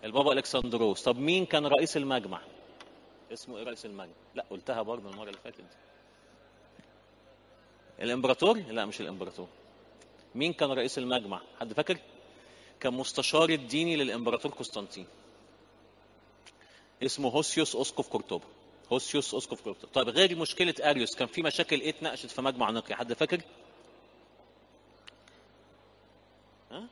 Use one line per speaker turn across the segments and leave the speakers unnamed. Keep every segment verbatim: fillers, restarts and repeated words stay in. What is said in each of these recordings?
البابا الكسندروس. طب مين كان رئيس المجمع؟ اسمه ايه رئيس المجمع؟ لا قلتها برضه المره اللي فاتت دي. الامبراطور؟ لا مش الامبراطور. مين كان رئيس المجمع؟ حد فاكر؟ كان مستشار الديني للامبراطور قسطنطين، اسمه هوسيوس اسقف قرطبة. هوسيوس اسقف قرطبة. طيب غير مشكله اريوس كان في مشاكل ايه اتناقشت في مجمع نقيا؟ حد فاكر؟ ها؟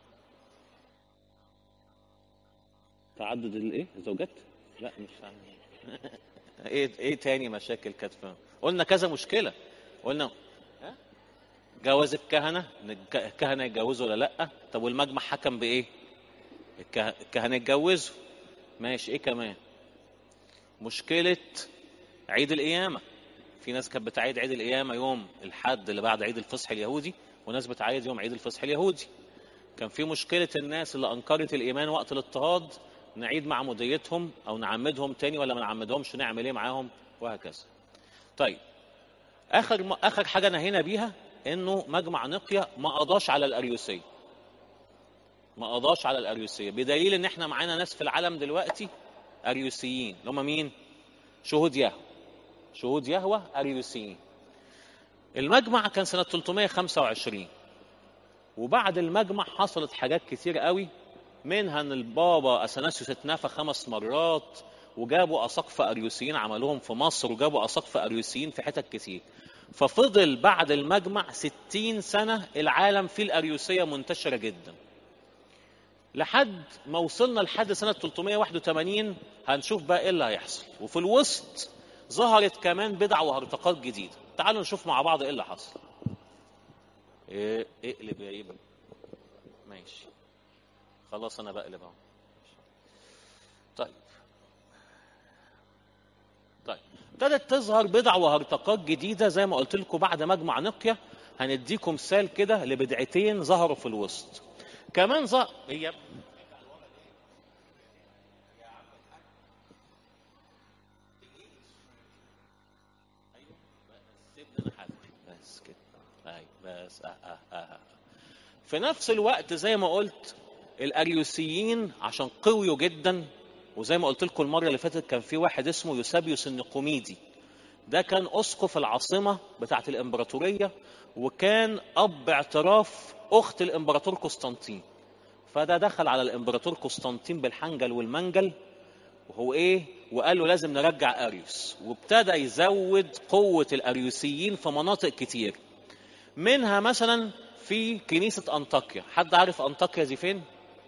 تعدد الايه؟ الزوجات؟ لا مش عارف. ايه ايه تاني مشاكل كانت فيها؟ قلنا كذا مشكله. قلنا ها؟ جواز الكهنه، إن الك- الكهنه يتجوزوا ولا لا؟ طب والمجمع حكم بايه؟ الكه- الكهنه يتجوزوا. ماشي، ايه كمان؟ مشكله عيد القيامه. في ناس كانت بتعيد عيد القيامه يوم الحد اللي بعد عيد الفصح اليهودي، وناس بتعيد يوم عيد الفصح اليهودي. كان في مشكله الناس اللي انكرت الايمان وقت الاضطهاد، نعيد معموديتهم او نعمدهم تاني ولا ما نعمدهمش، نعمل ايه معاهم، وهكذا. طيب اخر اخر حاجه نهينا بيها انه مجمع نقيا ما قضاش على الاريوسيه. ما قضاش على الاريوسيه بدليل ان احنا معانا ناس في العالم دلوقتي اريوسيين، اللي هم مين؟ شهود يهوه. شهود يهوه اريوسيين. المجمع كان سنه ثلاثمائة وخمسة وعشرين، وبعد المجمع حصلت حاجات كتير قوي، منها ان البابا اثناسيوس اتنفى خمس مرات، وجابوا اساقفه اريوسيين عملوهم في مصر، وجابوا اساقفه اريوسيين في حتت كتير. ففضل بعد المجمع ستين سنه العالم فيه الاريوسيه منتشره جدا، لحد ما وصلنا لحد سنه ثلاثمائة وواحد وثمانين. هنشوف بقى ايه اللي هيحصل. وفي الوسط ظهرت كمان بدع وهرطقات جديده. تعالوا نشوف مع بعض ايه اللي حصل. ايه اقلب يا ابني. ماشي خلاص انا بقلب اهو. طيب طيب ابتدت تظهر بدع وهرطقات جديده زي ما قلت لكم بعد مجمع نقيا. هنديكم مثال كده لبدعتين ظهروا في الوسط. كمان ظهر هي بس كده. ايوه بس آه آه آه. في نفس الوقت زي ما قلت الاريوسيين عشان قويوا جدا، وزي ما قلت لكم المره اللي فاتت كان في واحد اسمه يوسابيوس النقوميدي. ده كان اسقف العاصمه بتاعت الامبراطوريه، وكان اب اعتراف اخت الامبراطور قسطنطين. فده دخل على الامبراطور قسطنطين بالحنجل والمنجل، وهو ايه، وقال له لازم نرجع اريوس، وابتدى يزود قوه الاريوسيين في مناطق كتير، منها مثلا في كنيسه انطاكيا. حد عارف انطاكيا دي فين؟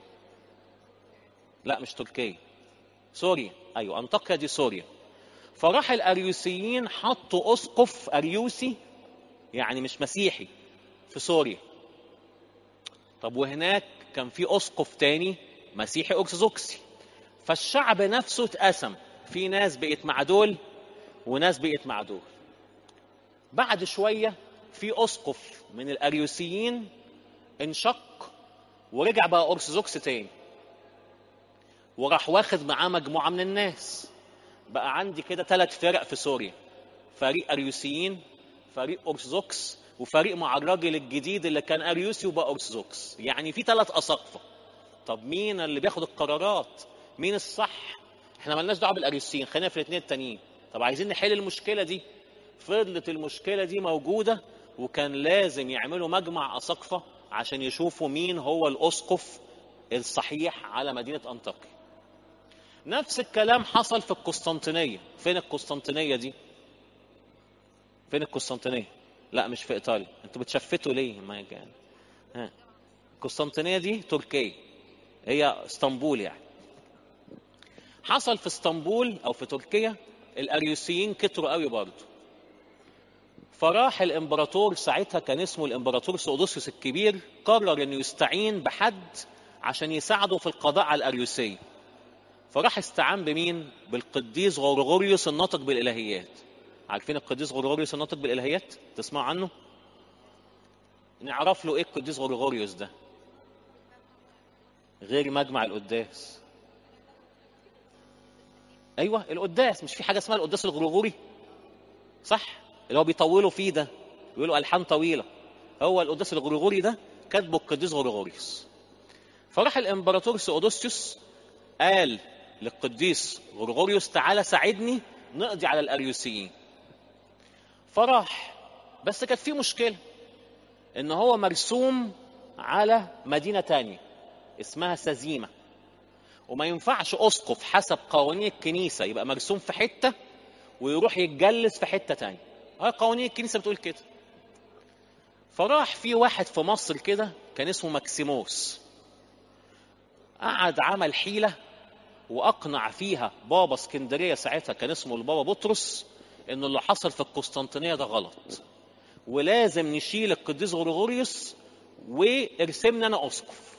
لا مش تركيا، سوريا. ايوه انطاكيا دي سوريا. فراح الاريوسيين حطوا اسقف اريوسي، يعني مش مسيحي، في سوريا. طب وهناك كان في اسقف تاني مسيحي ارثوذكسي. فالشعب نفسه اتقسم، في ناس بقت مع دول وناس بقت مع دول. بعد شويه في اسقف من الاريوسيين انشق ورجع بقى ارثوذكس تاني، وراح واخد معاه مجموعه من الناس. بقى عندي كده ثلاث فرق في سوريا: فريق اريوسيين، فريق ارثوذكس، وفريق مع الراجل الجديد اللي كان اريوسي وبقى ارثوذكس. يعني في ثلاث اساقفه. طب مين اللي بياخد القرارات؟ مين الصح؟ احنا مالناش دعوه بالاريوسيين، خلينا في الاثنين التانيين. طب عايزين نحل المشكله دي. فضلت المشكله دي موجوده، وكان لازم يعملوا مجمع اساقفه عشان يشوفوا مين هو الاسقف الصحيح على مدينه انطاكيا. نفس الكلام حصل في القسطنطينيه. فين القسطنطينيه دي؟ فين القسطنطينيه؟ لا مش في ايطاليا. انتوا بتشفتوا ليه؟ ما كان ها. القسطنطينيه دي تركيا، هي اسطنبول يعني. حصل في اسطنبول او في تركيا الاريوسيين كتروا قوي برضه. فراح الامبراطور ساعتها كان اسمه الامبراطور سودوسيوس الكبير، قرر انه يستعين بحد عشان يساعده في القضاء على الاريوسيه. فراح استعان بمين؟ بالقديس غرغوريوس الناطق بالالهيات. عارفين القديس غرغوريوس الناطق بالالهيات؟ تسمعوا عنه؟ نعرف له ايه القديس غرغوريوس ده غير مجمع القداس؟ ايوه القداس. مش في حاجه اسمها القداس الغرغوري؟ صح، اللي هو بيطولوا فيه ده، بيقولوا الحان طويله. هو القداس الغرغوري ده كاتبه القديس غرغوريوس. فراح الامبراطور سودوسيوس قال للقديس غرغوريوس تعالى ساعدني نقضي على الاريوسيين. فراح، بس كانت في مشكله ان هو مرسوم على مدينه تانية اسمها سزيمه، وما ينفعش اسقف حسب قوانين الكنيسه يبقى مرسوم في حته ويروح يتجلس في حته تانية. هاي قوانين الكنيسه بتقول كده. فراح في واحد في مصر كده كان اسمه ماكسيموس، قعد عمل حيله واقنع فيها بابا اسكندريه ساعتها كان اسمه البابا بطرس ان اللي حصل في القسطنطينيه ده غلط، ولازم نشيل القديس غرغوريوس وارسمنا انا اسقف.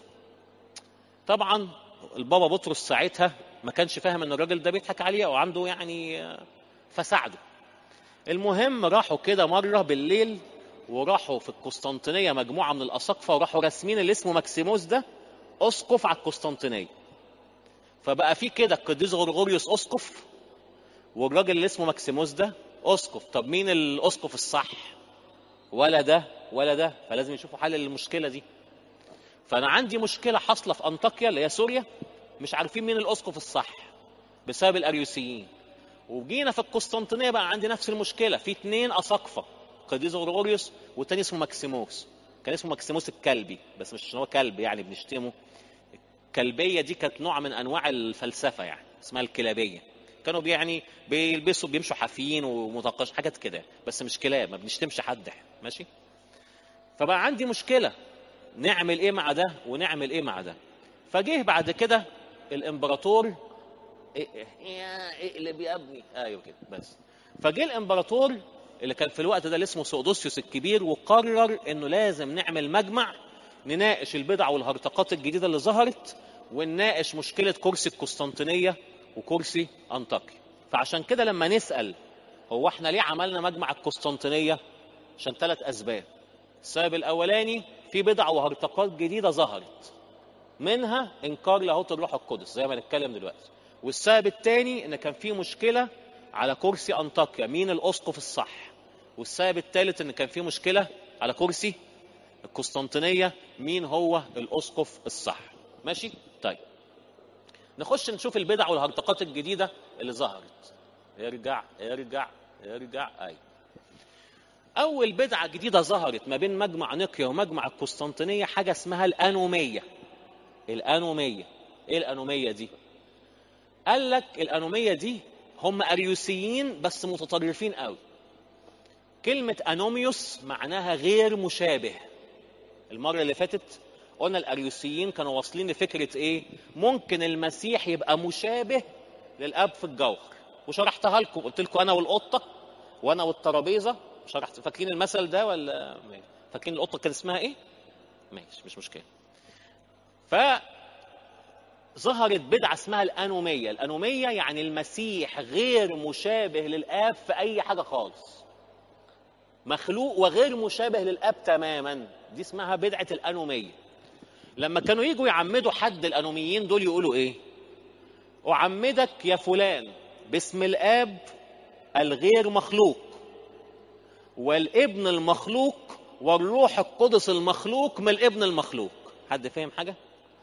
طبعا البابا بطرس ساعتها ما كانش فاهم ان الراجل ده بيضحك عليه او عنده يعني، فساعده. المهم راحوا كده مره بالليل وراحوا في القسطنطينيه مجموعه من الاساقفه وراحوا راسمين اللي اسمه ماكسيموس ده اسقف على القسطنطينيه. فبقى في كده القديس غرغوريوس اسقف والراجل اللي اسمه ماكسيموس ده اسقف. طب مين الاسقف الصح؟ ولا ده ولا ده، فلازم يشوفوا حل للمشكله دي. فانا عندي مشكله حاصله في انطاكيا اللي هي سوريا، مش عارفين مين الاسقف الصح بسبب الاريوسيين. وجينا في القسطنطينيه بقى عندي نفس المشكله، في اثنين اساقفه، قديس غرغوريوس والتاني اسمه ماكسيموس. كان اسمه ماكسيموس الكلبي، بس مش هو كلب يعني بنشتمه. الكلبيه دي كانت نوع من انواع الفلسفه يعني اسمها الكلابيه. كانوا يعني بيلبسوا بيمشوا حافيين ومتقش حاجات كده، بس مش كلاب، ما بنشتمش حد ماشي. فبقى عندي مشكله نعمل ايه مع ده ونعمل ايه مع ده. فجه بعد كده الامبراطور ايه ايه ايه اللي بيبني ايوه كده بس. فجه الامبراطور اللي كان في الوقت ده اللي اسمه سودوسيوس الكبير، وقرر انه لازم نعمل مجمع نناقش البدع والهرطقات الجديده اللي ظهرت، ونناقش مشكله كرسي القسطنطينيه وكرسي انطاكيا. فعشان كده لما نسال هو احنا ليه عملنا مجمع القسطنطينيه؟ عشان ثلاث اسباب. السبب الاولاني في بدع وهرطقات جديده ظهرت، منها انكار لاهوت الروح القدس زي ما نتكلم دلوقتي. والسبب الثاني ان كان في مشكله على كرسي انطاكيا مين الاسقف الصح. والسبب الثالث ان كان في مشكله على كرسي القسطنطينيه مين هو الاسقف الصح. ماشي طيب، نخش نشوف البدع والهرطقات الجديده اللي ظهرت. ارجع ارجع ارجع اي اول بدعه جديده ظهرت ما بين مجمع نقيا ومجمع القسطنطينيه حاجه اسمها الانوميه. الانوميه ايه الانوميه دي؟ قال لك الانوميه دي هم اريوسيين بس متطرفين قوي. كلمه انوميوس معناها غير مشابه. المره اللي فاتت قلنا الاريوسيين كانوا واصلين لفكره ايه؟ ممكن المسيح يبقى مشابه للاب في الجوهر، وشرحتها لكم قلت لكم انا والقطه وانا والترابيزه. شرحت فاكرين المثل ده ولا فاكرين القطه كان اسمها ايه؟ ماشي مش مشكله. فظهرت بدعه اسمها الانوميه. الانوميه يعني المسيح غير مشابه للاب في اي حاجه خالص، مخلوق وغير مشابه للاب تماما. دي اسمها بدعه الانوميه. لما كانوا يجوا يعمدوا حد الانوميين دول يقولوا ايه؟ اعمدك يا فلان باسم الاب الغير مخلوق والابن المخلوق والروح القدس المخلوق من الابن المخلوق. حد فاهم حاجه؟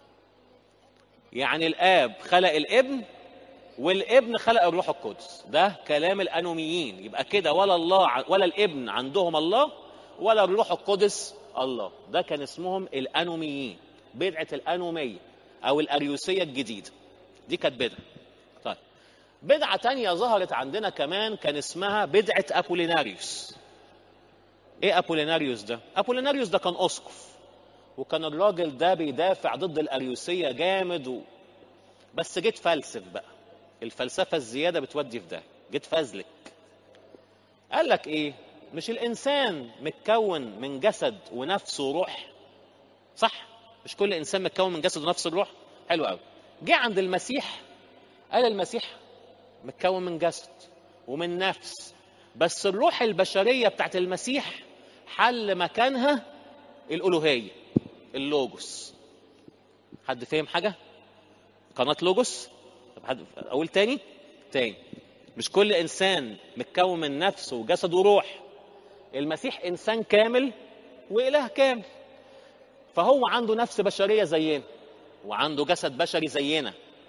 يعني الاب خلق الابن والابن خلق الروح القدس. ده كلام الانوميين. يبقى كده ولا الله ولا الابن عندهم الله ولا الروح القدس الله. ده كان اسمهم الانوميين، بدعه الانوميه او الاريوسيه الجديده. دي كانت بدعه. طيب بدعه تانية ظهرت عندنا كمان كان اسمها بدعه ابوليناريوس. ايه ابوليناريوس ده؟ ابوليناريوس ده كان اسقف، وكان الراجل ده بيدافع ضد الاريوسيه جامد و... بس جيت فلسف بقى. الفلسفه الزياده بتودي في ده. جيت فازلك. قال لك ايه؟ مش الانسان متكون من جسد ونفس وروح؟ صح؟ مش كل انسان متكون من جسد ونفس وروح؟ حلو قوي. جه عند المسيح قال المسيح متكون من جسد ومن نفس، بس الروح البشريه بتاعت المسيح حل مكانها الالوهيه، اللوجوس. حد فهم حاجه؟ قناه لوجوس. طب حد اقول تاني تاني مش كل انسان متكون من نفس وجسد وروح. المسيح انسان كامل واله كامل، فهو عنده نفس بشريه زينا وعنده جسد بشري زينا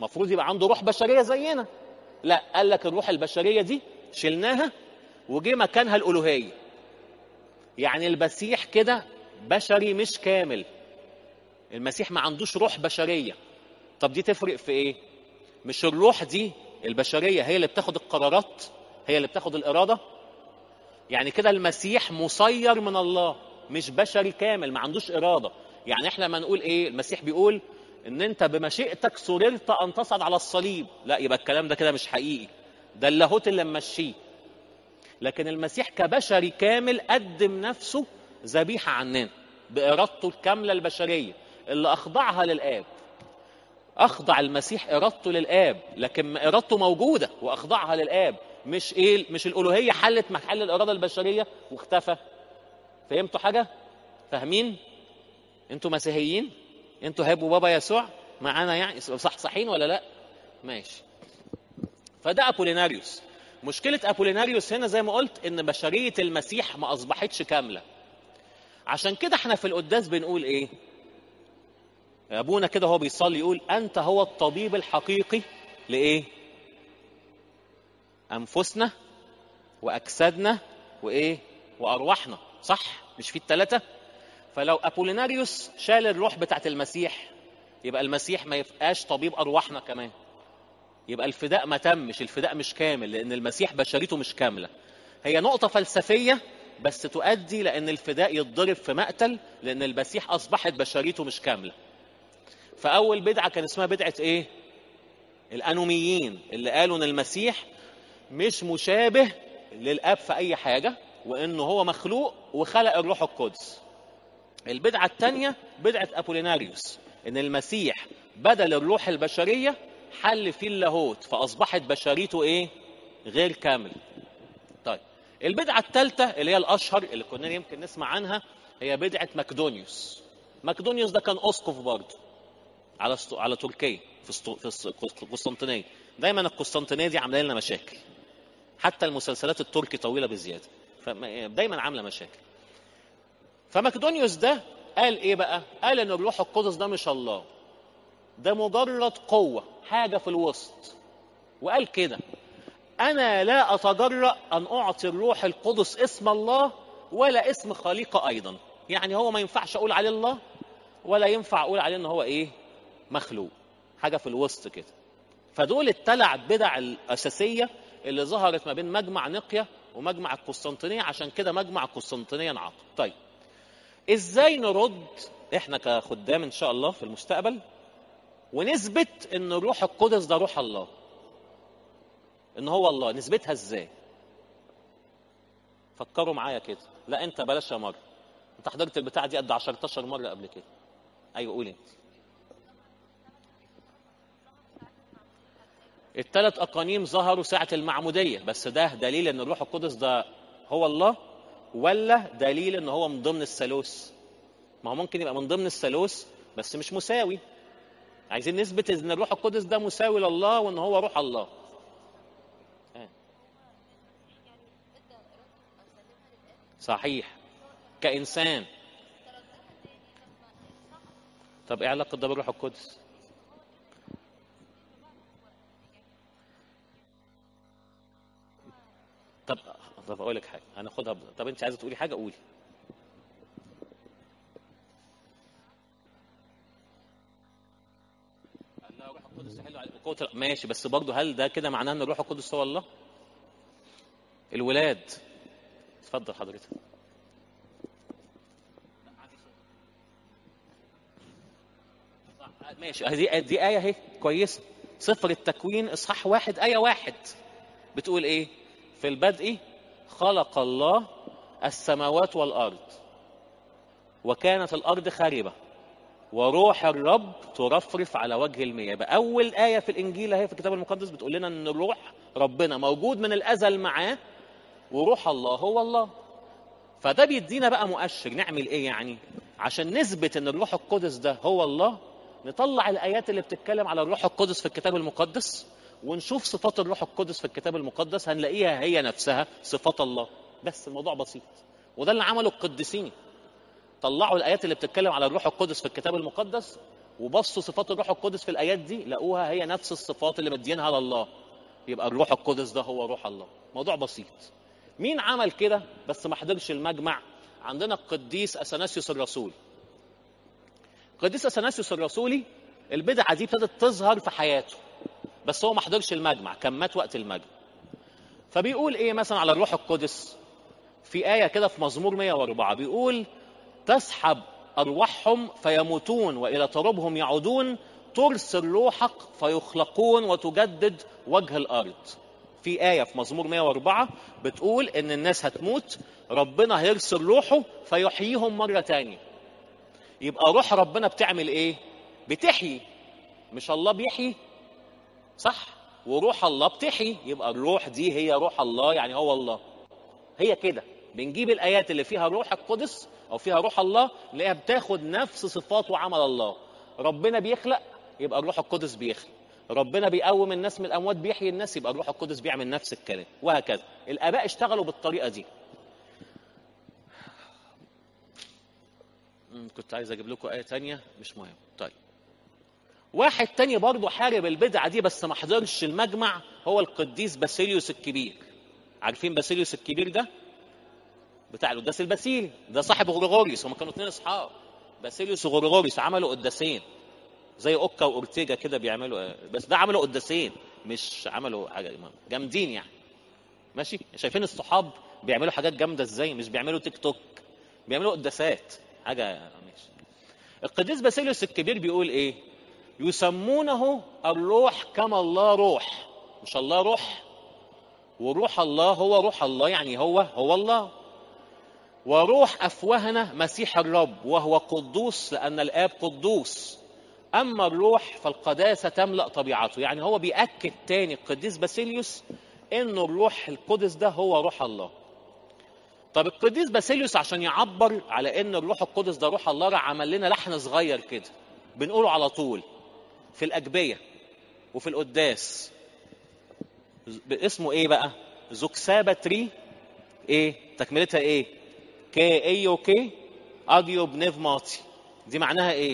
المفروض يبقى عنده روح بشريه زينا. لا، قال لك الروح البشريه دي شلناها وجي مكانها الالوهيه. يعني المسيح كده بشري مش كامل، المسيح ما عندوش روح بشريه. طب دي تفرق في ايه؟ مش الروح دي البشريه هي اللي بتاخد القرارات، هي اللي بتاخد الاراده؟ يعني كده المسيح مسير من الله، مش بشري كامل، ما عندوش اراده. يعني احنا لما نقول ايه، المسيح بيقول ان انت بمشيئتك سررت ان تصعد على الصليب، لا، يبقى الكلام ده كده مش حقيقي، ده اللاهوت اللي ممشيه. لكن المسيح كبشري كامل قدم نفسه ذبيحه عننا بارادته الكامله البشريه اللي اخضعها للاب. اخضع المسيح ارادته للاب، لكن ارادته موجوده واخضعها للاب، مش ايه، مش الالوهيه حلت محل الاراده البشريه واختفى. فهمتوا حاجه؟ فاهمين؟ انتوا مسيحيين؟ انتوا هيبقوا بابا يسوع معانا يعني، صح صحين ولا لا؟ ماشي. فده ابوليناريوس. مشكله ابوليناريوس هنا زي ما قلت ان بشريه المسيح ما اصبحتش كامله. عشان كده احنا في القداس بنقول ايه؟ ابونا كده هو بيصلي يقول انت هو الطبيب الحقيقي لايه؟ انفسنا واجسادنا وايه؟ وارواحنا. صح؟ مش في الثلاثه؟ فلو ابوليناريوس شال الروح بتاعت المسيح يبقى المسيح ما يبقاش طبيب ارواحنا كمان، يبقى الفداء ما تمش، الفداء مش كامل، لان المسيح بشريته مش كامله. هي نقطه فلسفيه بس تؤدي لان الفداء يتضرب في مقتل، لان المسيح اصبحت بشريته مش كامله. فاول بدعه كان اسمها بدعه ايه؟ الانوميين، اللي قالوا ان المسيح مش مشابه للاب في اي حاجه، وانه هو مخلوق وخلق الروح القدس. البدعه الثانيه بدعه ابوليناريوس، ان المسيح بدل الروح البشريه حل فيه اللاهوت، فاصبحت بشريته ايه؟ غير كامل. طيب البدعه الثالثه اللي هي الاشهر اللي كنا يمكن نسمع عنها هي بدعه مقدونيوس. مقدونيوس ده كان اسقف برضه على ست... على تركيا في است... في القسطنطينيه. دايما القسطنطينيه دي عامله لنا مشاكل، حتى المسلسلات التركي طويله بزياده، فدايما عامله مشاكل. فمقدونيوس ده قال ايه بقى؟ قال ان الروح القدس ده مش الله، ده مجرد قوه، حاجه في الوسط. وقال كده انا لا اتجرأ ان اعطي الروح القدس اسم الله ولا اسم خليقه ايضا. يعني هو ما ينفعش اقول عليه الله ولا ينفع اقول عليه ان هو ايه؟ مخلوق، حاجه في الوسط كده. فدول الثلاث بدع الاساسيه اللي ظهرت ما بين مجمع نقيا ومجمع القسطنطينيه، عشان كده مجمع القسطنطينيه انعقد. طيب ازاي نرد احنا كخدام ان شاء الله في المستقبل ونثبت ان الروح القدس ده روح الله، ان هو الله؟ نثبتها ازاي؟ فكروا معايا كده. لا انت بلاش يا مره، انت حضرت البتاع دي قد عشرتاشر مره قبل كده. ايوه قولي. الثلاث اقانيم ظهروا ساعه المعموديه، بس ده دليل ان الروح القدس ده هو الله ولا دليل ان هو من ضمن الثالوث؟ ما هو ممكن يبقى من ضمن الثالوث بس مش مساوي. عايزين نثبت ان الروح القدس ده مساوي لله وان هو روح الله. صحيح، كإنسان. طب ايه علاقة ده بالروح القدس؟ طب طب اقول لك حاجة هناخدها ب... طب انت عايزة تقولي حاجة قولي. لا الروح القدس يحل على قوة. ماشي، بس برضه هل ده كده معناه ان الروح القدس هو الله؟ الولاد. اتفضل حضرتك. ماشي، دي دي آية اهي كويسة. سفر التكوين اصحاح واحد آية واحد بتقول ايه؟ في البدء خلق الله السماوات والأرض وكانت الأرض خاربة وروح الرب ترفرف على وجه المياه. يبقى أول آية في الإنجيل اهي في الكتاب المقدس بتقول لنا إن روح ربنا موجود من الأزل معاه، وروح الله هو الله. فده بيدينا بقى مؤشر نعمل إيه يعني عشان نثبت إن الروح القدس ده هو الله. نطلع الآيات اللي بتتكلم على الروح القدس في الكتاب المقدس ونشوف صفات الروح القدس في الكتاب المقدس، هنلاقيها هي نفسها صفات الله. بس الموضوع بسيط، وده اللي عمله القديسين. طلعوا الآيات اللي بتتكلم على الروح القدس في الكتاب المقدس وبصوا صفات الروح القدس في الآيات دي لقوها هي نفس الصفات اللي مدينها لله. يبقى الروح القدس ده هو روح الله. موضوع بسيط. مين عمل كده بس ما حضرش المجمع؟ عندنا القديس أثناسيوس الرسولي. القديس أثناسيوس الرسولي البدعة دي ابتدت تظهر في حياته، بس هو ما حضرش المجمع، كان مات وقت المجمع. فبيقول ايه مثلا على الروح القدس في آية كده في مزمور مئة وأربعة، بيقول تسحب أرواحهم فيموتون وإلى ترابهم يعودون، ترسل روحك فيخلقون وتجدد وجه الأرض. في آية في مزمور مئة وأربعة بتقول إن الناس هتموت، ربنا هيرسل روحه فيحييهم مرة تانية. يبقى روح ربنا بتعمل إيه؟ بتحيي. مش الله بيحيي؟ صح؟ وروح الله بتحيي. يبقى الروح دي هي روح الله، يعني هو الله. هي كده بنجيب الآيات اللي فيها روح القدس أو فيها روح الله نلاقيها بتاخد نفس صفات وعمل الله. ربنا بيخلق يبقى الروح القدس بيخلق. ربنا بيقوم الناس من الأموات بيحيي الناس يبقى الروح القدس بيعمل نفس الكلام، وهكذا. الآباء اشتغلوا بالطريقة دي. كنت عايز أجيب لكم آية تانية مش مهم. طيب، واحد تاني برضه حارب البدعة دي بس ما حضرش المجمع، هو القديس باسيليوس الكبير. عارفين باسيليوس الكبير ده؟ بتاع القداس الباسيلي، ده صاحب غريغوريوس. هم كانوا اتنين اصحاب، باسيليوس وغريغوريوس، عملوا قداسين زي اوكا واورتيجا كده بيعملوا، بس ده عملوا قداسين مش عملوا حاجه جامدين يعني. ماشي؟ شايفين الصحاب بيعملوا حاجات جامده ازاي؟ مش بيعملوا تيك توك، بيعملوا قداسات حاجه. ماشي. القديس باسيليوس الكبير بيقول ايه؟ يسمونه الروح كما الله روح. مش الله روح، وروح الله هو روح الله، يعني هو هو الله. وروح أفواهنا مسيح الرب وهو قدوس لأن الآب قدوس، أما الروح فالقداسة تملأ طبيعته. يعني هو بيأكد تاني القديس باسيليوس إنه الروح القدس ده هو روح الله. طب القديس باسيليوس عشان يعبر على إن الروح القدس ده روح الله راح عمل لنا لحن صغير كده بنقوله على طول في الأجبية وفي القداس. اسمه إيه بقى؟ زوكساباتري. إيه تكملتها؟ إيه؟ كي ايو كي اجيو بنفماتي. دي معناها ايه؟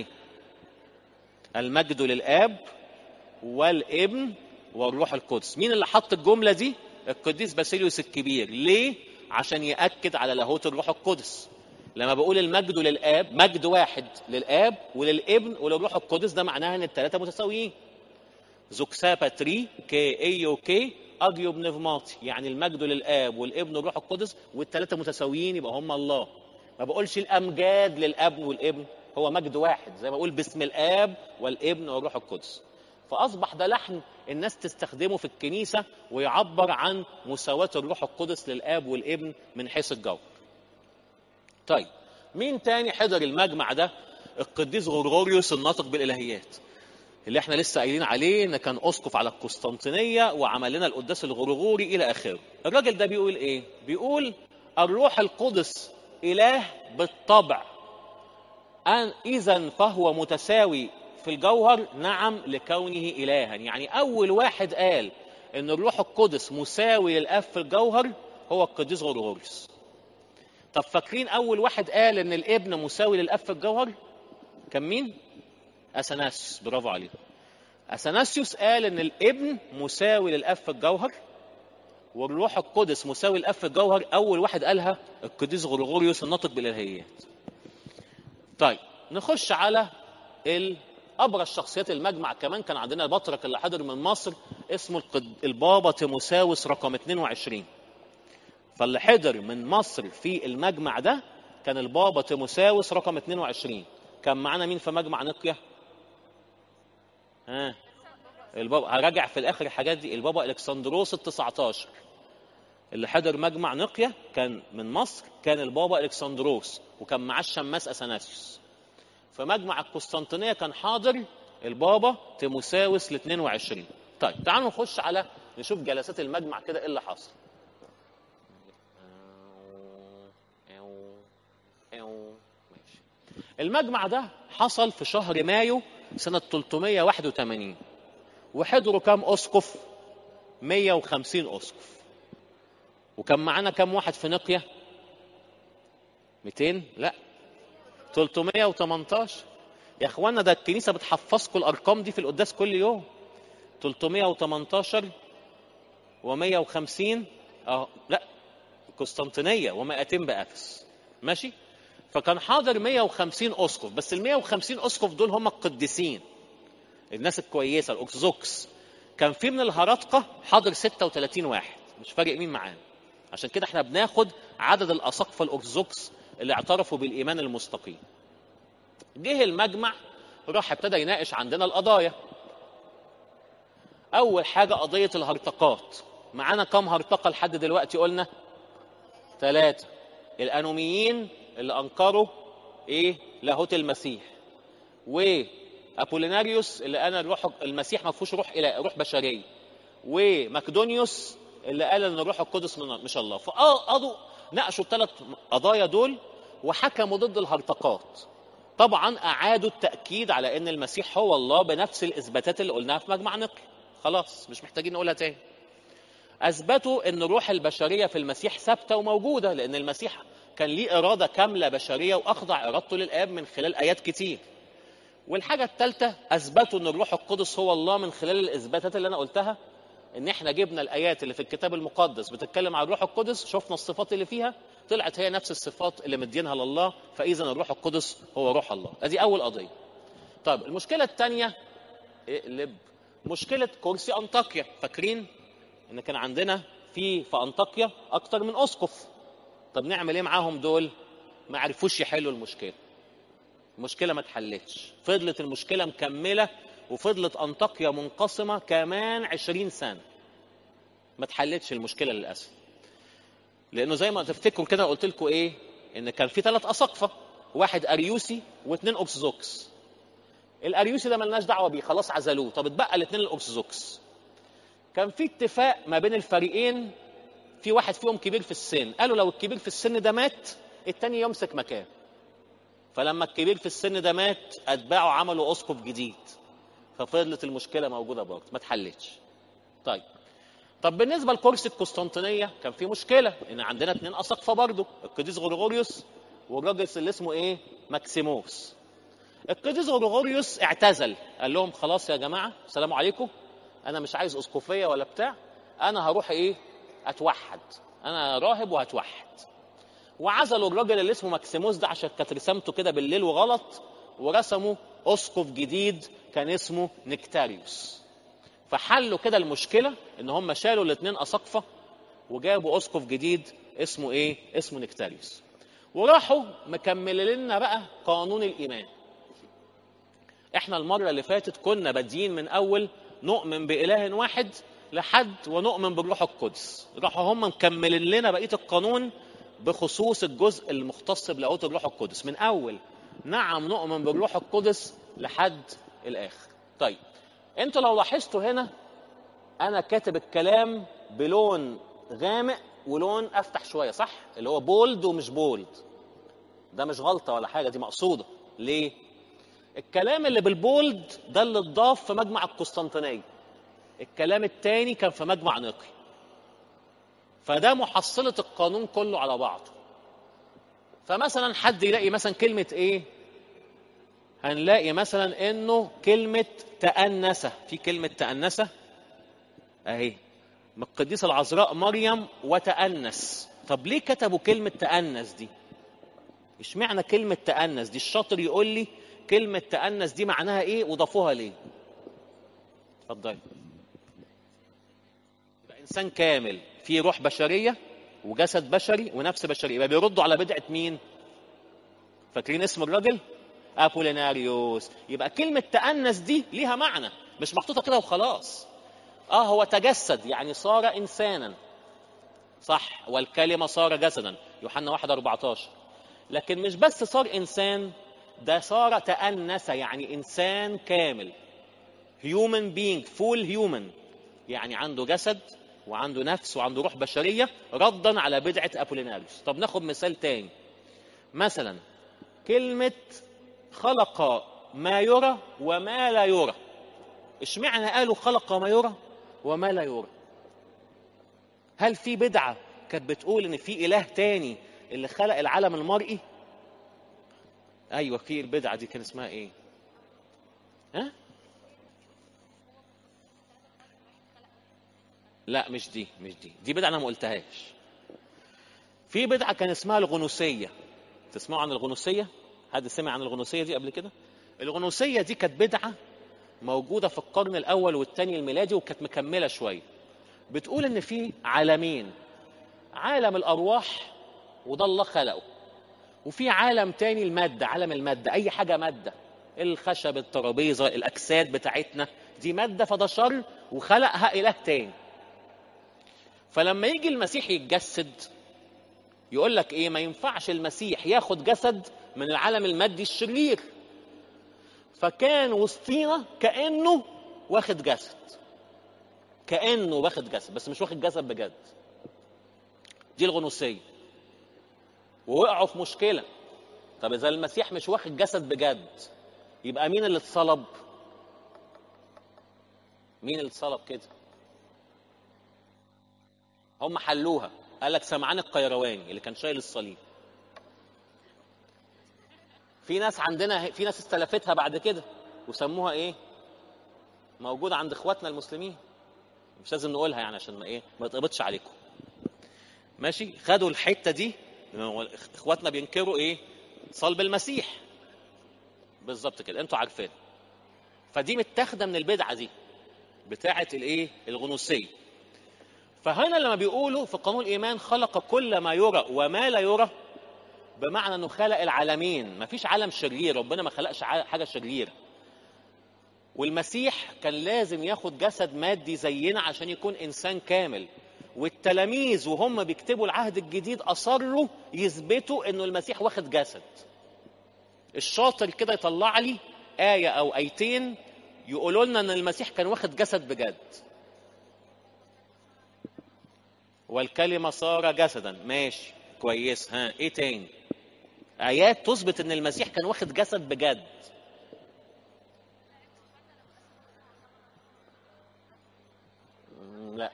المجد للاب والابن والروح القدس. مين اللي حط الجمله دي؟ القديس باسيليوس الكبير. ليه؟ عشان ياكد على لاهوت الروح القدس. لما بقول المجد للاب، مجد واحد للاب وللابن وللروح القدس، ده معناها ان الثلاثه متساويين. زوكساباتري كي ايو كي اجيو بنفماتي، يعني المجد للاب والابن والروح القدس والثلاثه متساويين يبقى هم الله. ما بقولش الامجاد للاب والابن، هو مجد واحد، زي ما بقول باسم الاب والابن والروح القدس. فاصبح ده لحن الناس تستخدمه في الكنيسه ويعبر عن مساواه الروح القدس للاب والابن من حيث الجوهر. طيب، مين تاني حضر المجمع ده؟ القديس غريغوريوس الناطق بالالهيات، اللي احنا لسه قايلين عليه ان كان اسقف على القسطنطينيه وعمل لنا القداس الغريغوري الى اخره. الراجل ده بيقول ايه؟ بيقول الروح القدس اله بالطبع، ان اذا فهو متساوي في الجوهر، نعم لكونه الها. يعني اول واحد قال ان الروح القدس مساوي للاب في الجوهر هو القديس غريغوريوس. طب فاكرين اول واحد قال ان الابن مساوي للاب في الجوهر كان مين؟ أثناسيوس. برافو عليه. أثناسيوس قال إن الابن مساوي للأب في الجوهر والروح القدس مساوي للأب في الجوهر. أول واحد قالها القديس غريغوريوس الناطق بالإلهيات. طيب، نخش على أبرز شخصيات المجمع. كمان كان عندنا البطرك اللي حضر من مصر اسمه البابا تيموساوس رقم اثنين وعشرين. فاللي حضر من مصر في المجمع ده كان البابا تيموساوس رقم اثنين وعشرين. كان معانا مين في مجمع نقيا؟ ها البابا، هراجع في الاخر الحاجات دي. البابا الكسندروس التسعتاشر اللي حضر مجمع نقيا كان من مصر، كان البابا الكسندروس وكان معاه الشماس اثناسيوس. في مجمع القسطنطينيه كان حاضر البابا تيموساوس الاثنين وعشرين. طيب تعالوا نخش على نشوف جلسات المجمع كده ايه اللي حصل. المجمع ده حصل في شهر مايو سنة ثلاثمائة وواحد وثمانين، وحضروا كام أسقف؟ مئة وخمسين أسقف. وكان معانا كام واحد في نقيا؟ مئتين؟ لا، ثلاثمائة وثمانية عشر. يا اخوانا ده الكنيسه بتحفظكم الارقام دي في القداس كل يوم. ثلاثمائة وثمانية عشر ومائة وخمسين اه لا قسطنطينيه ومائتين بافس، ماشي. فكان حاضر مائة وخمسين اسقف، بس ال مائة وخمسين اسقف دول هم القديسين، الناس الكويسه الارثوذكس. كان في من الهرطقه حاضر ستة وثلاثين واحد، مش فارق مين معانا. عشان كده احنا بناخد عدد الاساقفه الارثوذكس اللي اعترفوا بالايمان المستقيم. جه المجمع راح ابتدى يناقش عندنا القضايا. اول حاجه قضيه الهرطقات. معانا كم هرطقه لحد دلوقتي؟ قلنا ثلاثه. الانوميين اللي انكروا ايه لاهوت المسيح، وابوليناريوس اللي قال الروح المسيح ما فيهوش روح الى روح بشريه، ومكدونيوس اللي قال ان الروح القدس من مش الله. فقضوا ناقشوا الثلاث قضايا دول وحكموا ضد الهرطقات. طبعا اعادوا التاكيد على ان المسيح هو الله بنفس الاثباتات اللي قلناها في مجمع نقل، خلاص مش محتاجين نقولها تاني. اثبتوا ان الروح البشريه في المسيح ثابته وموجوده، لان المسيح كان ليه اراده كامله بشريه واخضع ارادته للاب من خلال ايات كتير. والحاجه الثالثه اثبتوا ان الروح القدس هو الله من خلال الاثباتات اللي انا قلتها، ان احنا جبنا الايات اللي في الكتاب المقدس بتتكلم عن الروح القدس، شفنا الصفات اللي فيها طلعت هي نفس الصفات اللي مدينها لله، فاذا الروح القدس هو روح الله. ادي اول قضيه. طيب المشكله الثانيه اقلب مشكله كرسي انطاكيا. فاكرين ان كان عندنا في في انطاكيا اكتر من اسقف. طب نعمل ايه معاهم دول؟ ما عرفوش يحلوا المشكله. المشكله ما اتحلتش، فضلت المشكله مكمله، وفضلت انطاكيا منقسمه كمان عشرين سنه. ما اتحلتش المشكله للاسف. لانه زي ما تفتكروا كده قلت لكم ايه، ان كان في ثلاث اساقفه، واحد اريوسي واثنين ارثوذكس. الاريوسي ده ملناش دعوه بيه، خلاص عزلوه. طب اتبقى الاثنين الارثوذكس. كان في اتفاق ما بين الفريقين، في واحد فيهم كبير في السن، قالوا لو الكبير في السن ده مات الثاني يمسك مكانه. فلما الكبير في السن ده مات اتباعه عملوا اسقف جديد، ففضلت المشكله موجوده برضه ما اتحلتش. طيب طب بالنسبه لكرسي القسطنطينيه كان في مشكله، ان عندنا اثنين اساقفه برضه، القديس غريغوريوس والراجل اللي اسمه ايه ماكسيموس. القديس غريغوريوس اعتزل، قال لهم خلاص يا جماعه السلام عليكم، انا مش عايز اسقفيه ولا بتاع، انا هروح ايه اتوحد، انا راهب وهتوحد. وعزلوا الراجل اللي اسمه ماكسيموس ده عشان كانت رسامته كده بالليل وغلط، ورسموا اسقف جديد كان اسمه نكتاريوس. فحلوا كده المشكله ان هم شالوا الاثنين اساقفه وجابوا اسقف جديد اسمه ايه اسمه نكتاريوس. وراحوا مكملين لنا بقى قانون الايمان. احنا المره اللي فاتت كنا بادئين من اول نؤمن باله واحد لحد ونؤمن بالروح القدس، راحوا هم مكملين لنا بقيه القانون بخصوص الجزء المختص بلاهوت الروح القدس، من اول نعم نؤمن بالروح القدس لحد الاخر. طيب انتوا لو لاحظتوا هنا انا كاتب الكلام بلون غامق ولون افتح شويه، صح؟ اللي هو بولد ومش بولد. ده مش غلطه ولا حاجه، دي مقصوده. ليه؟ الكلام اللي بالبولد ده اللي اتضاف في مجمع القسطنطينيه، الكلام الثاني كان في مجمع نقي. فده محصله القانون كله على بعضه. فمثلا حد يلاقي مثلا كلمه ايه، هنلاقي مثلا انه كلمه تأنسه، في كلمه تأنسه اهي من القديسه العذراء مريم وتأنس. طب ليه كتبوا كلمه تأنس دي؟ اشمعنى كلمه تأنس دي؟ الشاطر يقول لي كلمه تأنس دي معناها ايه وضافوها ليه؟ اتفضل. يبقى انسان كامل فيه روح بشريه وجسد بشري ونفس بشري، يبقى بيردوا على بدعه مين؟ فاكرين اسم الراجل؟ ابوليناريوس. يبقى كلمه تأنس دي ليها معنى، مش محطوطه كده وخلاص. اه هو تجسد يعني صار انسانا، صح، والكلمه صار جسدا يوحنا واحد أربعتاشر. لكن مش بس صار انسان، ده صار تأنس يعني انسان كامل، human being full human، يعني عنده جسد وعنده نفس وعنده روح بشريه، ردا على بدعه ابوليناريوس. طب ناخد مثال تاني، مثلا كلمه خلق ما يرى وما لا يرى. اشمعنى قالوا خلق ما يرى وما لا يرى؟ هل في بدعه كانت بتقول ان في اله تاني اللي خلق العالم المرئي؟ ايوه في البدعه دي كان اسمها ايه؟ ها؟ لا مش دي، مش دي دي بدعه انا ما قلتهاش. في بدعه كان اسمها الغنوسيه. تسمعوا عن الغنوسيه؟ حد سمع عن الغنوسيه دي قبل كده؟ الغنوسيه دي كانت بدعه موجوده في القرن الاول والثاني الميلادي، وكانت مكمله شويه. بتقول ان في عالمين، عالم الارواح وده الله خلقه، وفي عالم تاني الماده، عالم الماده، اي حاجه ماده، الخشب، الترابيزه، الاجساد بتاعتنا دي ماده، فده شر وخلقها اله تاني. فلما يجي المسيح يتجسد يقول لك ايه؟ ما ينفعش المسيح ياخد جسد من العالم المادي الشرير، فكان وسطينا كانه واخد جسد، كانه واخد جسد بس مش واخد جسد بجد. دي الغنوصيه. ووقعوا في مشكله. طب اذا المسيح مش واخد جسد بجد يبقى مين اللي اتصلب؟ مين اللي اتصلب كده؟ هم حلوها، قال لك سمعان القيرواني اللي كان شايل الصليب. في ناس عندنا، في ناس استلفتها بعد كده وسموها ايه؟ موجوده عند اخواتنا المسلمين، مش لازم نقولها يعني عشان ما ايه ما يتقبضش عليكم. ماشي؟ خدوا الحته دي، اخواتنا بينكروا ايه؟ صلب المسيح. بالظبط كده، انتوا عارفين. فدي متاخده من البدعه دي بتاعه الايه؟ الغنوصيه. فهنا لما بيقولوا في قانون الايمان خلق كل ما يرى وما لا يرى، بمعنى انه خلق العالمين، ما فيش عالم شرير، ربنا ما خلقش حاجه شريره. والمسيح كان لازم ياخد جسد مادي زينا عشان يكون انسان كامل. والتلاميذ وهم بيكتبوا العهد الجديد اصروا يثبتوا انه المسيح واخد جسد. الشاطر كده يطلع لي آية او آيتين يقولوا لنا ان المسيح كان واخد جسد بجد. والكلمة صار جسدا، ماشي كويس، ها ايه تاني؟ آيات تثبت ان المسيح كان واخد جسد بجد. لا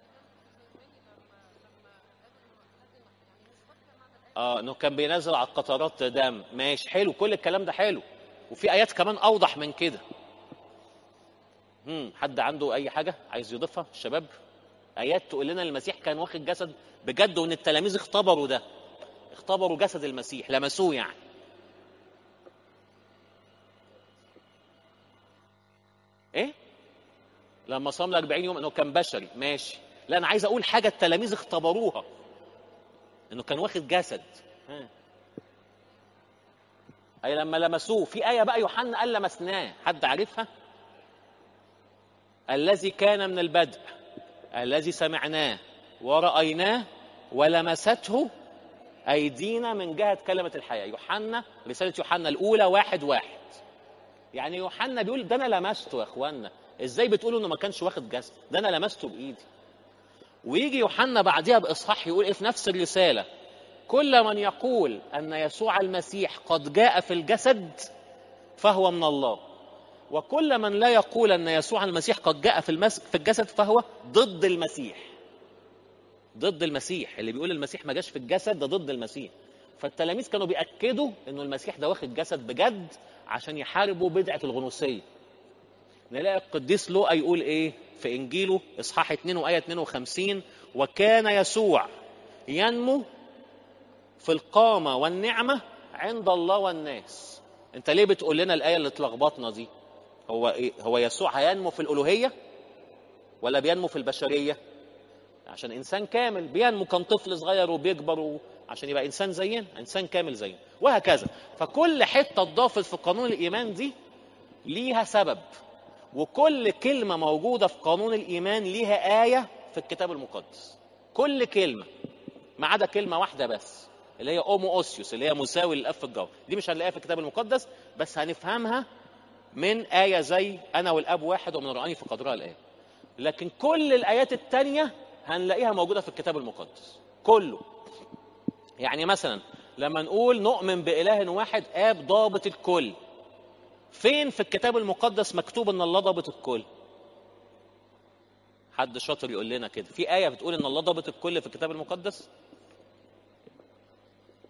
اه انه كان بينزل على القطرات دم، ماشي حلو، كل الكلام ده حلو. وفي ايات كمان اوضح من كده. امم حد عنده اي حاجه عايز يضيفها الشباب؟ ايات تقول لنا المسيح كان واخد جسد بجد، وان التلاميذ اختبروا ده، اختبروا جسد المسيح، لمسوه يعني. ايه؟ لما صام ل أربعين يوم انه كان بشري، ماشي. لا انا عايز اقول حاجه التلاميذ اختبروها، انه كان واخد جسد. ها. اي لما لمسوه. في ايه بقى يوحنا قال لمسناه، حد عارفها؟ الذي كان من البدء، الذي سمعناه ورأيناه ولمسته أيدينا من جهة كلمة الحياة. يوحنا، رسالة يوحنا الأولى واحد واحد. يعني يوحنا بيقول ده أنا لمسته. يا إخوانا إزاي بتقولوا إنه ما كانش واخد جسد؟ ده أنا لمسته بإيدي. ويجي يوحنا بعديها بإصحاح يقول إيه في نفس الرسالة؟ كل من يقول أن يسوع المسيح قد جاء في الجسد فهو من الله، وكل من لا يقول أن يسوع المسيح قد جاء في المس... في الجسد فهو ضد المسيح. ضد المسيح. اللي بيقول المسيح ما جاش في الجسد ده ضد المسيح. فالتلاميذ كانوا بيأكدوا انه المسيح ده واخد جسد بجد عشان يحاربوا بدعة الغنوصية. نلاقي القديس لوقا يقول ايه في انجيله اصحاح اتنين وايه اتنين وخمسين؟ وكان يسوع ينمو في القامة والنعمة عند الله والناس. انت ليه بتقول لنا الآية اللي اتلخبطنا دي؟ هو إيه؟ هو يسوع هينمو في الألوهية ولا بينمو في البشرية؟ عشان إنسان كامل بينمو، كان طفل صغير وبيكبر عشان يبقى إنسان زينا، إنسان كامل زينا، وهكذا. فكل حتة اتضافت في قانون الإيمان دي ليها سبب، وكل كلمة موجودة في قانون الإيمان ليها آية في الكتاب المقدس. كل كلمة ما عدا كلمة واحدة بس اللي هي أومو أوسيوس، اللي هي مساوي للأب في الجوهر. دي مش هنلاقيها في الكتاب المقدس، بس هنفهمها من آية زي أنا والأب واحد ومن رآني فقد رأى الآية. لكن كل الآيات التانية هنلاقيها موجودة في الكتاب المقدس كله. يعني مثلا لما نقول نؤمن بإله واحد آب ضابط الكل، فين في الكتاب المقدس مكتوب ان الله ضابط الكل؟ حد شاطر يقول لنا كده، في آية بتقول ان الله ضابط الكل في الكتاب المقدس؟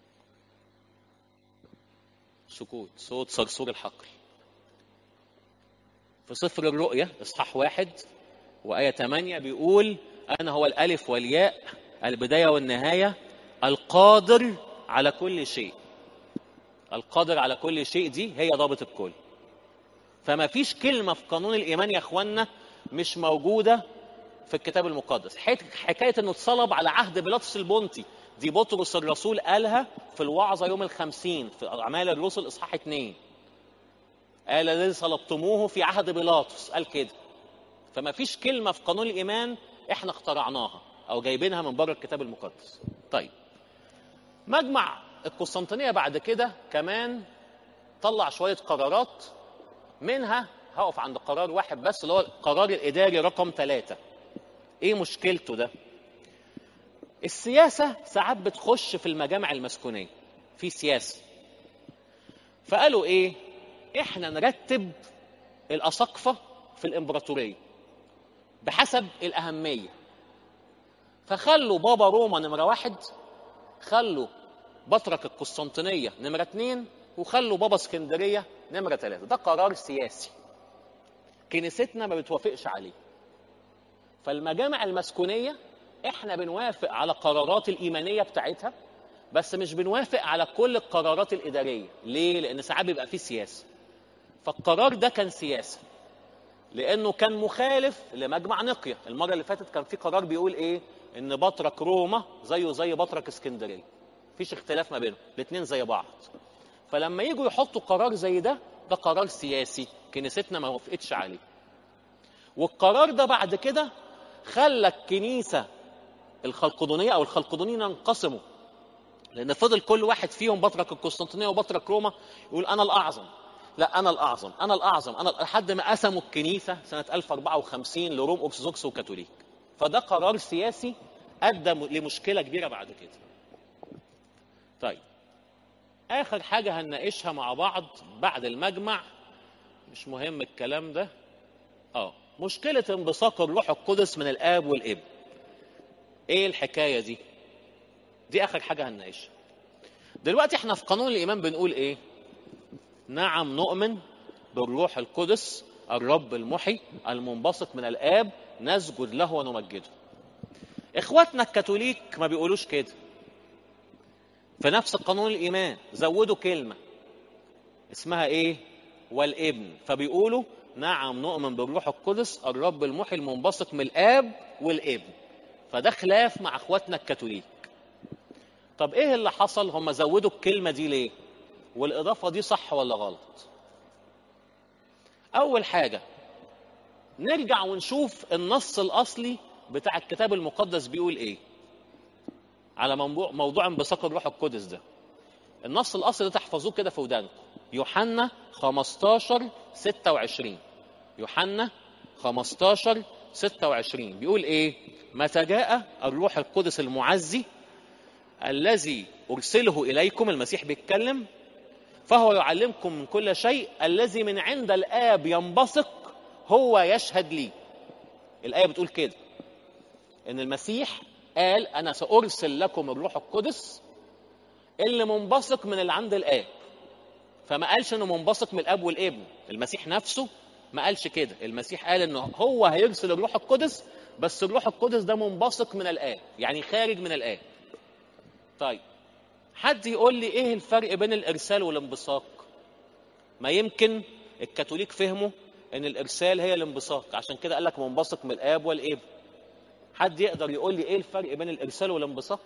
سكوت، صوت صرصور الحقل. في سفر الرؤيا اصحاح واحد وآية ثمانية بيقول أنا هو الألف والياء البداية والنهاية القادر على كل شيء. القادر على كل شيء دي هي ضابط الكل. فما فيش كلمة في قانون الإيمان يا أخوانا مش موجودة في الكتاب المقدس. حكاية أنه اتصلب على عهد بيلاطس البنطي دي بطرس الرسول قالها في الوعظة يوم الخمسين في أعمال الرسل إصحاح اتنين. قال الذي صلبتموه في عهد بيلاطس، قال كده. فما فيش كلمة في قانون الإيمان إحنا اخترعناها أو جايبينها من بره الكتاب المقدس. طيب، مجمع القسطنطينية بعد كده كمان طلع شوية قرارات، منها هقف عند قرار واحد بس اللي هو القرار الإداري رقم ثلاثة. إيه مشكلته ده؟ السياسة ساعات بتخش في المجامع المسكونية، في سياسة. فقالوا إيه؟ إحنا نرتب الأساقفة في الإمبراطورية بحسب الأهمية. فخلوا بابا روما نمرة واحد، خلوا بطرك القسطنطينية نمرة اتنين، وخلوا بابا اسكندرية نمرة ثلاثة. ده قرار سياسي كنيستنا ما بتوافقش عليه. فالمجامع المسكونية احنا بنوافق على قرارات الإيمانية بتاعتها، بس مش بنوافق على كل القرارات الإدارية. ليه؟ لأن ساعات بيبقى فيه سياسة. فالقرار ده كان سياسة لأنه كان مخالف لمجمع نقية. المرة اللي فاتت كان في قرار بيقول إيه؟ إن بطرك روما زيه زي بطرك اسكندرية، مفيش اختلاف ما بينهم، الاثنين زي بعض. فلما يجوا يحطوا قرار زي ده، ده قرار سياسي كنيستنا ما وافقتش عليه. والقرار ده بعد كده خلى الكنيسة الخلقدونية أو الخلقدونيين انقسموا، لأن فضل كل واحد فيهم بطرك القسطنطينية وبطرك روما يقول أنا الأعظم، لا أنا الأعظم، أنا الأعظم، أنا، لحد ما قسموا الكنيسة سنة ألف وأربعة وخمسين لروم أرثوذكس وكاثوليك. فده قرار سياسي أدى لمشكلة كبيرة بعد كده. طيب، آخر حاجة هنناقشها مع بعض بعد المجمع، مش مهم الكلام ده، آه مشكلة انبثاق الروح القدس من الآب والابن. إيه الحكاية دي؟ دي آخر حاجة هنناقشها. دلوقتي إحنا في قانون الإيمان بنقول إيه؟ نعم نؤمن بالروح القدس الرب المحي المنبثق من الآب، نسجد له ونمجده. إخواتنا الكاثوليك ما بيقولوش كده. في نفس قانون الإيمان زودوا كلمة اسمها إيه؟ والابن. فبيقولوا نعم نؤمن بالروح القدس الرب المحي المنبثق من الآب والابن. فده خلاف مع إخواتنا الكاثوليك. طب إيه اللي حصل؟ هم زودوا الكلمة دي ليه؟ والإضافة دي صح ولا غلط؟ أول حاجة نرجع ونشوف النص الأصلي بتاع الكتاب المقدس بيقول إيه على موضوع موضوع انبثاق الروح القدس ده. النص الأصلي ده تحفظوه كده في ودانكم. يوحنا خمستاشر ستة وعشرين. يوحنا خمستاشر ستة وعشرين بيقول إيه؟ متى جاء الروح القدس المعزي الذي أرسله إليكم، المسيح بيتكلم، فهو يعلمكم من كل شيء الذي من عند الآب ينبثق هو يشهد لي. الآية بتقول كده، إن المسيح قال أنا سأرسل لكم الروح القدس اللي منبثق من اللي عند الآب. فما قالش إنه منبثق من الآب والابن. المسيح نفسه ما قالش كده. المسيح قال إنه هو هيرسل الروح القدس، بس الروح القدس ده منبثق من الآب، يعني خارج من الآب. طيب، حد يقول لي إيه الفرق بين الإرسال والانبثاق؟ ما يمكن الكاثوليك فهموا إن الإرسال هي الانبثاق، عشان كده قال لك منبثق من الآب والابن. حد يقدر يقول لي إيه الفرق بين الإرسال والانبثاق؟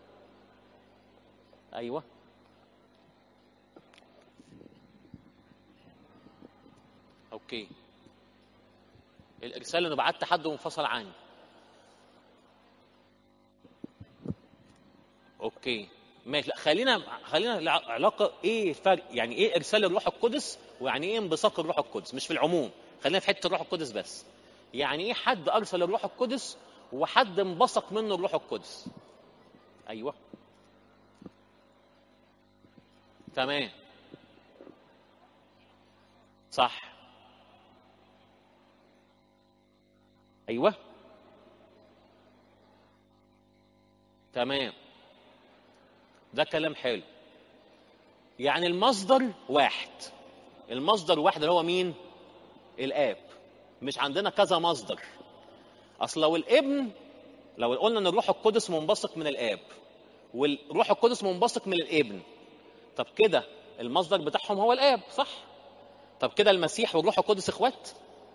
أيوه. أوكي. الإرسال إنه بعت حد منفصل عني. أوكي. ماشي. لا، خلينا خلينا علاقة إيه فرق، يعني إيه إرسال الروح القدس ويعني إيه انبثاق الروح القدس، مش في العموم. خلينا في حتة الروح القدس بس. يعني إيه حد أرسل الروح القدس وحد انبثق منه الروح القدس؟ أيوه. تمام. صح. أيوه. تمام. ده كلام حلو. يعني المصدر واحد. المصدر واحد اللي هو مين؟ الآب. مش عندنا كذا مصدر. اصل لو الابن، لو قلنا ان الروح القدس منبثق من الاب والروح القدس منبثق من الابن، طب كده المصدر بتاعهم هو الاب، صح؟ طب كده المسيح والروح القدس اخوات؟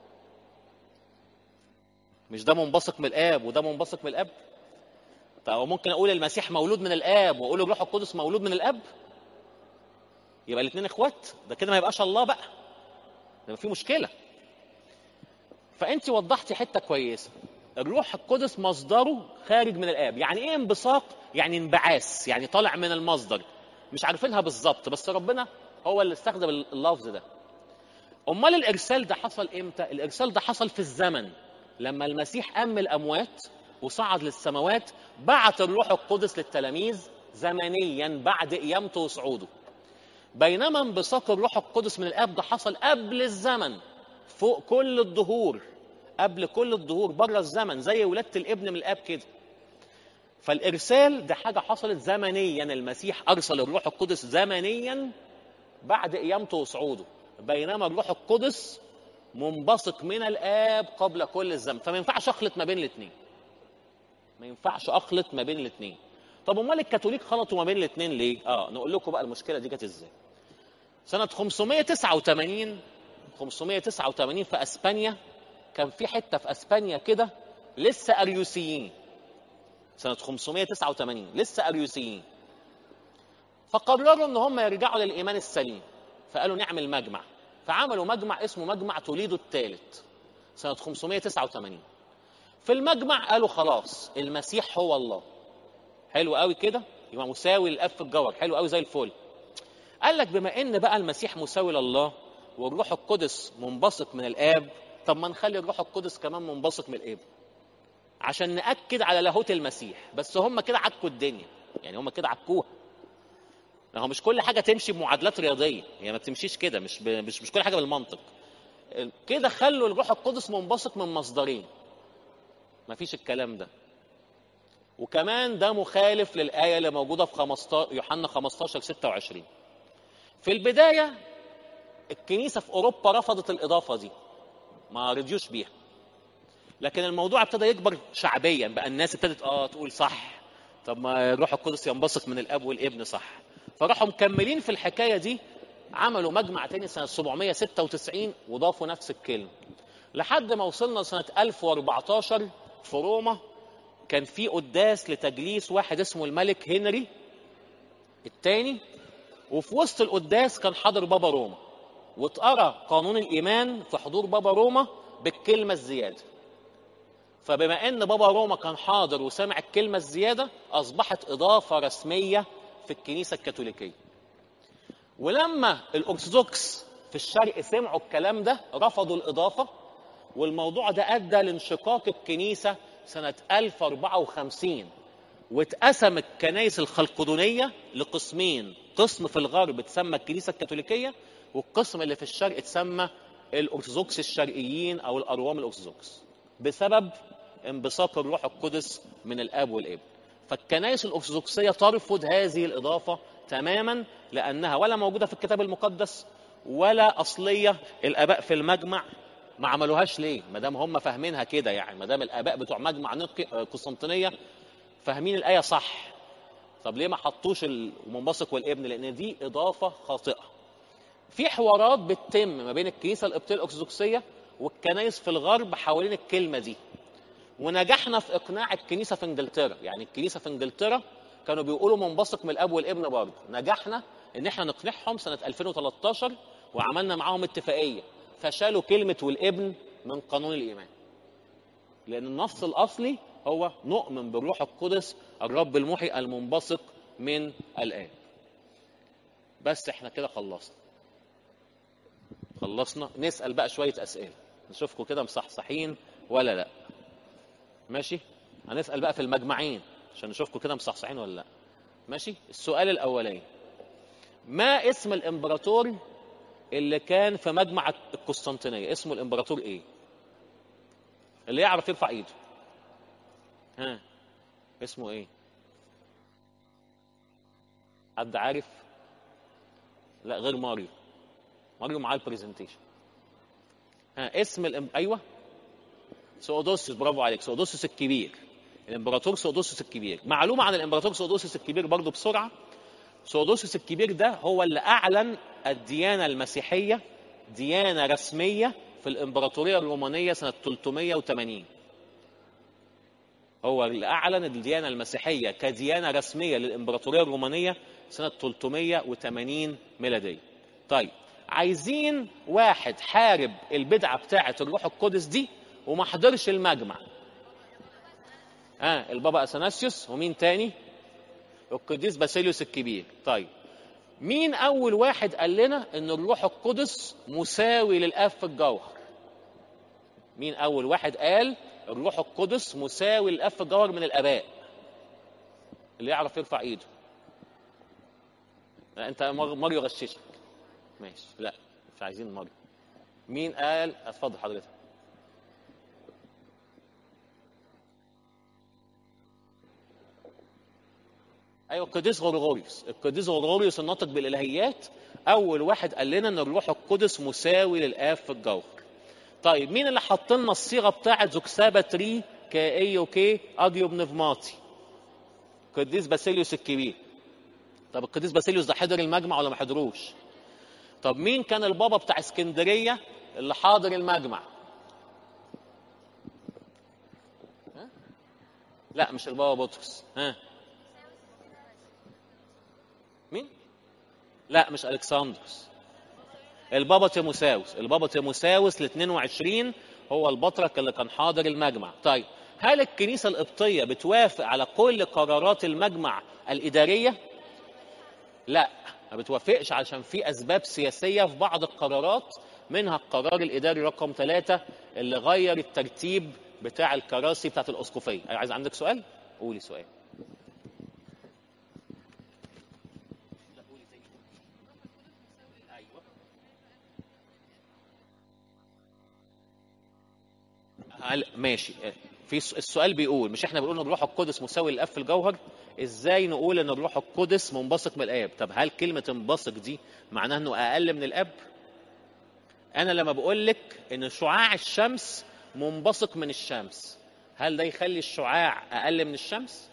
مش ده منبثق من الاب وده منبثق من الاب؟ طب ممكن اقول المسيح مولود من الاب واقول الروح القدس مولود من الاب؟ يبقى الاثنين اخوات؟ ده كده ما يبقاش الله بقى، ده في مشكله. فانت وضحتي حته كويسه، الروح القدس مصدره خارج من الاب. يعني ايه انبثاق؟ يعني انبعاث، يعني طالع من المصدر. مش عارفينها بالظبط، بس ربنا هو اللي استخدم اللفظ ده. امال الارسال ده حصل امتى؟ الارسال ده حصل في الزمن، لما المسيح قام من الاموات وصعد للسماوات، بعت الروح القدس للتلاميذ زمنيا بعد قيامته وصعوده. بينما انبثاق الروح القدس من الاب ده حصل قبل الزمن، فوق كل الدهور، قبل كل الدهور، بره الزمن، زي ولادة الابن من الاب كده. فالارسال ده حاجه حصلت زمنيا، المسيح ارسل الروح القدس زمنيا بعد قيامته وصعوده، بينما الروح القدس منبثق من الاب قبل كل الزمن. فما ينفعش اخلط ما بين الاثنين، ما ينفعش اخلط ما بين الاثنين. طب امال الكاثوليك خلطوا ما بين الاثنين ليه؟ اه نقول لكم بقى المشكله دي جت ازاي. سنه خمسمائة وتسعة وثمانين خمسمائة وتسعة وثمانين في اسبانيا، كان في حته في اسبانيا كده لسه اريوسيين. سنه خمسمائة وتسعة وثمانين لسه اريوسيين، فقرروا ان هم يرجعوا للايمان السليم، فقالوا نعمل مجمع. فعملوا مجمع اسمه مجمع توليدو الثالث سنه خمسمائة وتسعة وثمانين. في المجمع قالوا خلاص المسيح هو الله. حلو قوي كده، يبقى مساوي للاب في الجوهر، حلو قوي زي الفل. قال لك بما ان بقى المسيح مساوي لله والروح القدس منبثق من الاب، طب ما نخلي الروح القدس كمان منبثق من الاب عشان ناكد على لاهوت المسيح. بس هم كده عكوا الدنيا، يعني هم كده عكوها. هو مش كل حاجه تمشي بمعادلات رياضيه، هي ما بتمشيش كده، مش ب... مش مش كل حاجه بالمنطق كده. خلوا الروح القدس منبثق من مصدرين، ما فيش الكلام ده. وكمان ده مخالف للايه اللي موجوده في خمستاشر يوحنا خمستاشر ستة وعشرين. في البدايه الكنيسه في اوروبا رفضت الاضافه دي، ما رضيوش بيها. لكن الموضوع ابتدى يكبر شعبيا، بقى الناس ابتدت اه تقول صح، طب ما الروح القدس ينبثق من الاب والابن، صح. فراحوا مكملين في الحكايه دي، عملوا مجمع تاني سنه سبعمائة وستة وتسعين وضافوا نفس الكلمه، لحد ما وصلنا سنه ألف وأربعتاشر في روما. كان في قداس لتجليس واحد اسمه الملك هنري الثاني، وفي وسط القداس كان حاضر بابا روما، واتقرا قانون الايمان في حضور بابا روما بالكلمه الزياده. فبما ان بابا روما كان حاضر وسمع الكلمه الزياده، اصبحت اضافه رسميه في الكنيسه الكاثوليكيه. ولما الارثوذكس في الشرق سمعوا الكلام ده رفضوا الاضافه، والموضوع ده ادى لانشقاق الكنيسه سنه ألف وأربعة وخمسين، واتقسم الكنائس الخلقدونيه لقسمين، قسم في الغرب تسمى الكنيسه الكاثوليكيه، والقسم اللي في الشرق تسمى الارثوذكس الشرقيين او الأروام الارثوذكس، بسبب انبثاق الروح القدس من الاب والابن. فالكنائس الارثوذكسيه ترفض هذه الاضافه تماما، لانها ولا موجوده في الكتاب المقدس ولا اصليه. الاباء في المجمع ما عملوهاش ليه؟ ما دام هم فاهمينها كده، يعني ما دام الاباء بتوع مجمع قسطنطينيه فاهمين الايه صح، طب ليه ما حطوش المنبثق والابن؟ لان دي اضافه خاطئه. في حوارات بتتم ما بين الكنيسه القبطيه الارثوذكسيه والكنائس في الغرب حوالين الكلمه دي، ونجحنا في اقناع الكنيسه في انجلترا. يعني الكنيسه في انجلترا كانوا بيقولوا منبثق من الاب والابن برضه، نجحنا ان احنا نقنعهم سنه ألفين وثلاثة عشر، وعملنا معاهم اتفاقيه، فشالوا كلمه والابن من قانون الايمان، لان النص الاصلي هو نؤمن بالروح القدس الرب المحيي المنبثق من الاب. بس احنا كده خلصنا خلصنا نسال بقى شويه اسئله، نشوفكم كده مصحصحين ولا لا. ماشي، هنسال بقى في المجمعين عشان نشوفكم كده مصحصحين ولا لا. ماشي. السؤال الاولاني، ما اسم الامبراطور اللي كان في مجمع القسطنطينيه؟ اسمه الامبراطور ايه؟ اللي يعرف يرفع ايده. ها، اسمه ايه؟ حد عارف؟ لا غير ماريو، ماريو معاه البرزنتيشن. ها، اسم الام... ايوه سؤدوسيوس، برافو عليك، سؤدوسيوس الكبير، الامبراطور سؤدوسيوس الكبير. معلومه عن الامبراطور سؤدوسيوس الكبير برضو بسرعه، سؤدوسيوس الكبير ده هو اللي اعلن الديانه المسيحيه ديانه رسميه في الامبراطوريه الرومانيه سنه ثلاثمائة وثمانين. هو اللي اعلن الديانه المسيحيه كديانه رسميه للامبراطوريه الرومانيه سنه ثلاثمائة وثمانين ميلاديه. طيب عايزين واحد حارب البدعه بتاعه الروح القدس دي وما حضرش المجمع. ها آه البابا اثناسيوس، ومين تاني؟ القديس باسيليوس الكبير. طيب مين اول واحد قال لنا ان الروح القدس مساوي للاب في الجوهر؟ مين اول واحد قال الروح القدس مساوي للاب في الجوهر من الاباء؟ اللي يعرف يرفع ايده. لا انت ماريو غششك. ماشي، لا مش عايزين ماريو. مين قال؟ اتفضل حضرتك. ايوه القديس غرغوريوس، القديس غرغوريوس الناطق بالالهيات اول واحد قال لنا ان الروح القدس مساوي للاب في الجوهر. طيب مين اللي حط لنا الصيغه بتاعه زوكسابا تري كايو كي اجيو بنفماطي؟ القديس باسيليوس الكبير. طب القديس باسيليوس ده حضر المجمع ولا ما حضروش؟ طب مين كان البابا بتاع اسكندريه اللي حاضر المجمع؟ ها؟ لا مش البابا بطرس. ها مين؟ لا مش الكسندروس، البابا تيموساوس. البابا تيموساوس ال اثنين وعشرين هو البطرك اللي كان حاضر المجمع. طيب هل الكنيسه القبطيه بتوافق على كل قرارات المجمع الاداريه؟ لا ما بتوافقش، عشان في اسباب سياسيه في بعض القرارات، منها القرار الاداري رقم ثلاثة اللي غير الترتيب بتاع الكراسي بتاعت الاسقفيه. عايز عندك سؤال؟ قولي سؤال. ماشي، في السؤال بيقول مش احنا بنقول ان الروح القدس مساوي للاب في الجوهر؟ ازاي نقول ان الروح القدس منبثق من الاب؟ طب هل كلمه انبثق دي معناها انه اقل من الاب؟ انا لما بقول لك ان شعاع الشمس منبثق من الشمس، هل ده يخلي الشعاع اقل من الشمس؟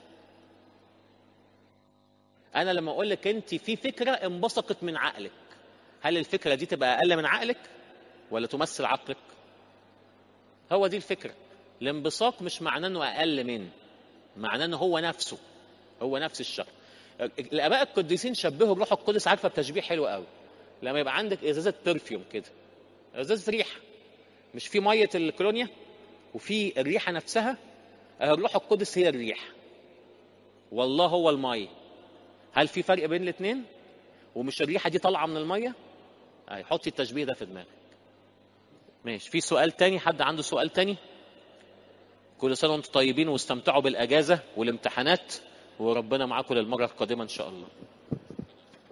انا لما اقول لك انت في فكره انبثقت من عقلك، هل الفكره دي تبقى اقل من عقلك ولا تمثل عقلك؟ هو دي الفكره. الانبثاق مش معناه انه اقل من، معناه انه هو نفسه، هو نفس الشخص. الاباء القديسين شبهوا الروح القدس، عارفه بتشبيه حلو قوي، لما يبقى عندك ازازه برفيوم كده، ازازه ريحه، مش في ميه الكولونيا وفي الريحه نفسها؟ الروح القدس هي الريحه والله هو الميه. هل في فرق بين الاثنين؟ ومش الريحه دي طالعه من الميه؟ اهي حطي التشبيه ده في دماغك. ماشي، في سؤال تاني؟ حد عنده سؤال تاني؟ كل سنه وانتم طيبين واستمتعوا بالاجازه والامتحانات، وربنا معاكم للمره القادمه ان شاء الله.